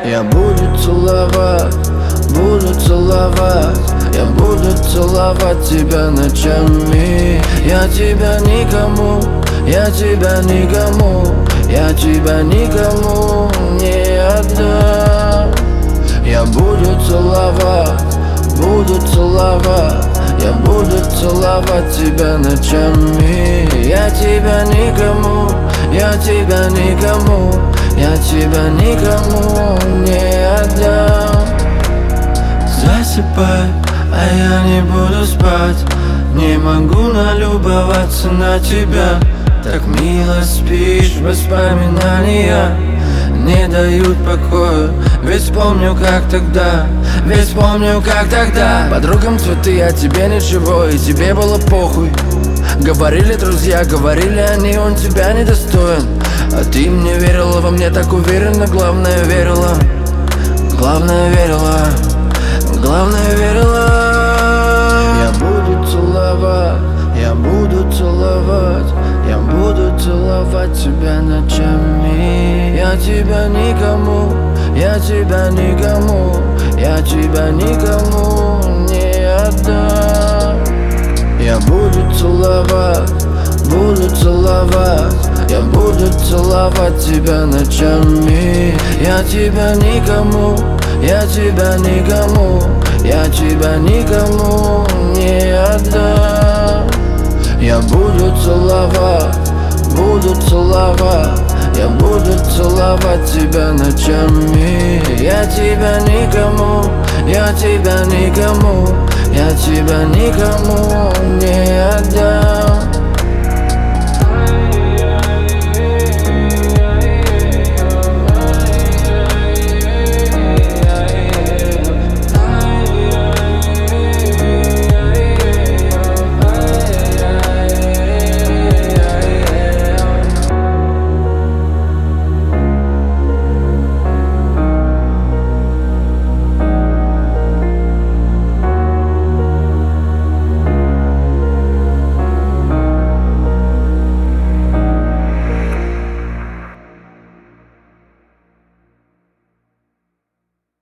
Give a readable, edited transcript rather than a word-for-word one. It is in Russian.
Я буду целовать, буду целовать. Я буду целовать тебя ночами. Я тебя никому, я тебя никому, я тебя никому не отдам. Я буду целовать, буду целовать. Я буду целовать тебя ночами. Я тебя никому, я тебя никому, я тебя никому не отдам. Засыпай, а я не буду спать. Не могу налюбоваться на тебя. Так мило спишь, воспоминания не дают покоя. Ведь помню, как тогда, ведь помню, как тогда. Подругам цветы, а тебе ничего, и тебе было похуй. Говорили друзья, говорили они, он тебя недостоин. А ты мне верила, во мне так уверенно. Главное верила, главное верила, главное верила. Я буду целовать, я буду целовать. Я буду целовать тебя ночами. Я тебя никому, я тебя никому, я тебя никому не отдам. Я буду целовать, буду целовать. Я буду целовать тебя ночами. Я тебя никому, я тебя никому, я тебя никому не отдам. Я буду целовать, буду целовать. Я буду целовать тебя ночами. Я тебя никому, я тебя никому, я тебя никому не отдам.